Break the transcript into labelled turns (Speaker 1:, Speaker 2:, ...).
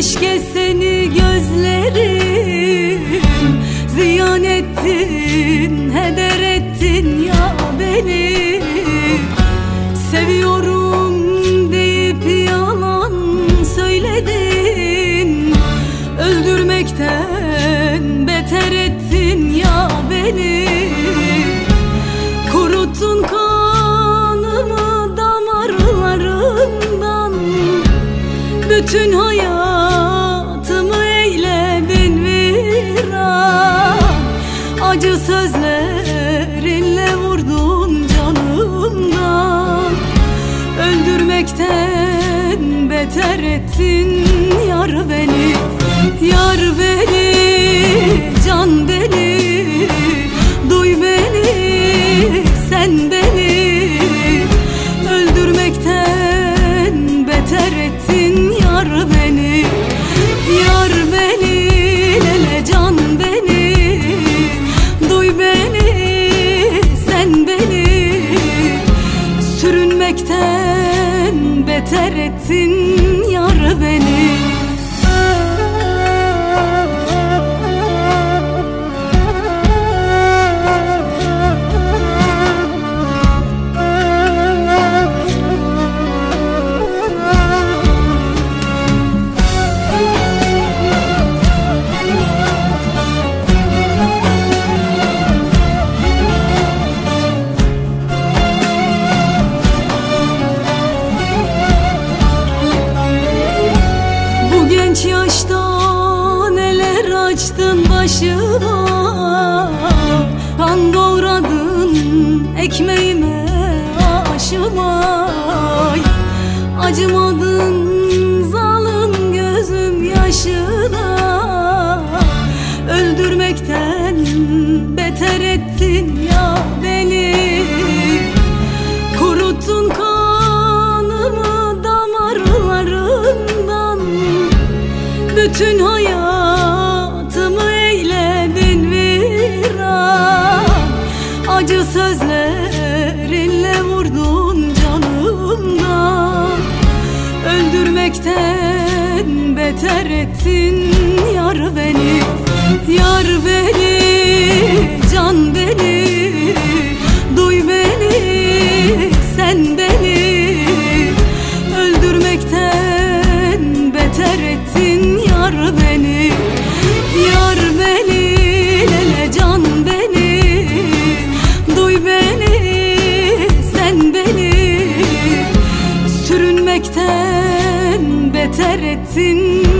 Speaker 1: Keşke seni gözlerim ziyan ettin, heder ettin ya beni. Seviyorum deyip yalan söyledin, öldürmekten beter ettin ya beni. Kuruttun kanımı damarlarımdan, bütün hayatımı eyledin viran. Acı sözlerinle vurdun canımdan, öldürmekten beter ettin yar beni. Yar beni, can beni, duy beni, sen beni. Öldürmekten beter ettin yar beni. Yar beni, lele can beni, duy beni, sen beni. Sürünmekten beter ettin yar beni. Genç yaşta neler açtın başıma, kan doğradın ekmeğime, aşıma. Acımadın zalim gözüm yaşına, öldürmekten beter ettin ya beni. Kuruttun kanımı damarlarımdan, bütün hayatımı eyledin viran. Acı sözlerinle vurdun canımdan, öldürmekten beter ettin yar beni. Yar beni, can beni, duy beni, sen beni. Öldürmekten beter ettin yar beni. Yar beni, lele can beni, duy beni, sen beni. Sürünmekten beter ettin